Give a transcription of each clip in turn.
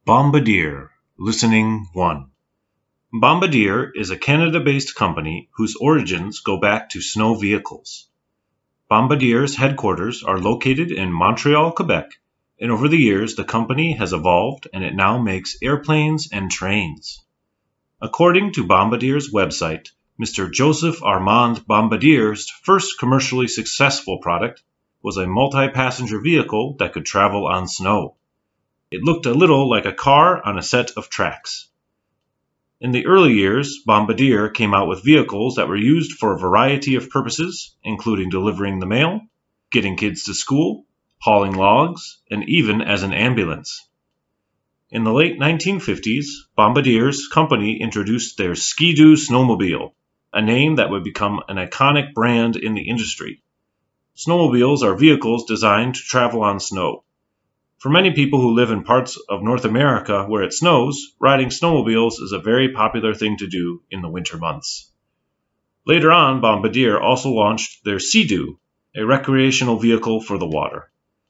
Bombardier, Listening 1. Bombardier is a Canada-based company whose origins go back to snow vehicles. Bombardier's headquarters are located in Montreal, Quebec, and over the years the company has evolved and it now makes airplanes and trains. According to Bombardier's website, Mr. Joseph Armand Bombardier's first commercially successful product was a multi-passenger vehicle that could travel on snow. It looked a little like a car on a set of tracks. In the early years, Bombardier came out with vehicles that were used for a variety of purposes, including delivering the mail, getting kids to school, hauling logs, and even as an ambulance. In the late 1950s, Bombardier's company introduced their Ski-Doo snowmobile, a name that would become an iconic brand in the industry. Snowmobiles are vehicles designed to travel on snow. For many people who live in parts of North America where it snows, riding snowmobiles is a very popular thing to do in the winter months. Later on, Bombardier also launched their Sea-Doo, a recreational vehicle for the water.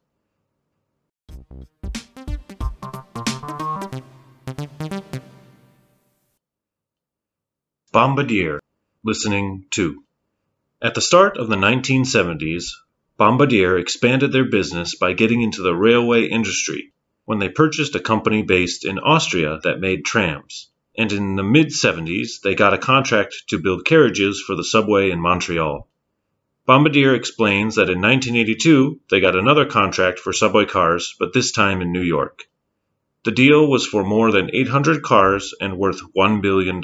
Bombardier, Listening 2. At the start of the 1970s, Bombardier expanded their business by getting into the railway industry when they purchased a company based in Austria that made trams, and in the mid-70s they got a contract to build carriages for the subway in Montreal. Bombardier explains that in 1982 they got another contract for subway cars, but this time in New York. The deal was for more than 800 cars and worth $1 billion.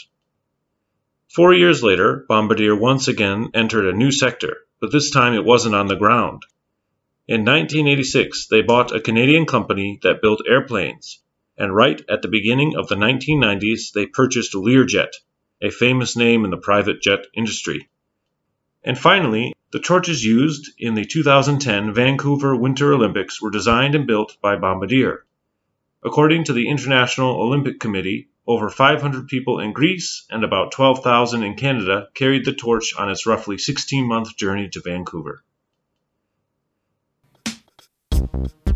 4 years later, Bombardier once again entered a new sector, but this time it wasn't on the ground. In 1986, they bought a Canadian company that built airplanes, and right at the beginning of the 1990s, they purchased Learjet, a famous name in the private jet industry. And finally, the torches used in the 2010 Vancouver Winter Olympics were designed and built by Bombardier. According to the International Olympic Committee, over 500 people in Greece and about 12,000 in Canada carried the torch on its roughly 16-month journey to Vancouver.